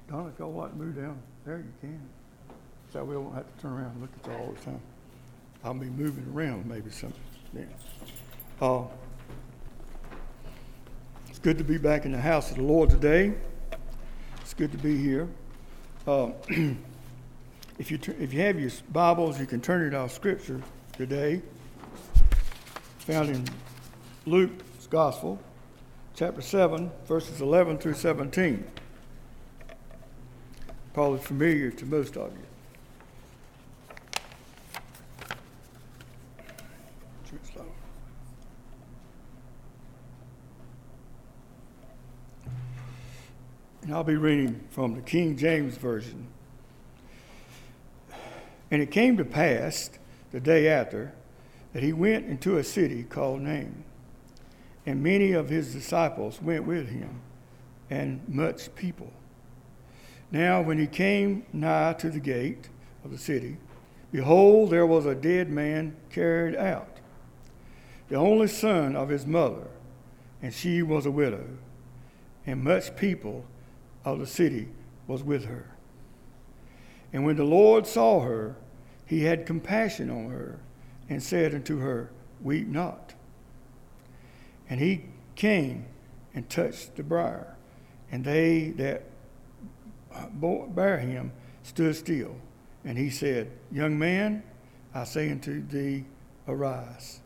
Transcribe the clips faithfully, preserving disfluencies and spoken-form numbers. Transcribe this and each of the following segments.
Donna, if y'all like to move down there, you can. So we won't have to turn around and look at y'all all the time. I'll be moving around maybe something. Yeah. Uh, it's good to be back in the house of the Lord today. It's good to be here. Uh, if you if you have your Bibles, you can turn it to our scripture today, found in Luke's Gospel, chapter seven, verses eleven through seventeen. Probably familiar to most of you. Too slow. And I'll be reading from the King James Version. And it came to pass the day after that he went into a city called Nain, and many of his disciples went with him, and much people. Now when he came nigh to the gate of the city, behold, there was a dead man carried out, the only son of his mother, and she was a widow, and much people of the city was with her. And when the Lord saw her, he had compassion on her, and said unto her, Weep not. And he came and touched the briar, and they that bare him stood still. And he said, Young man, I say unto thee, arise.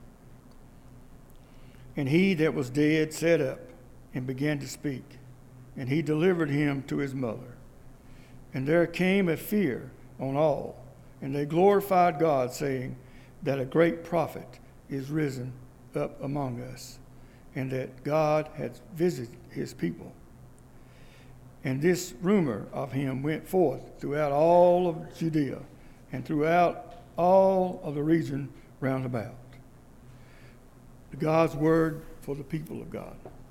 And he that was dead sat up and began to speak, and he delivered him to his mother. And there came a fear on all, and they glorified God, saying that a great prophet is risen up among us, and that God hath visited his people. And this rumor of him went forth throughout all of Judea and throughout all of the region round about. God's word for the people of God.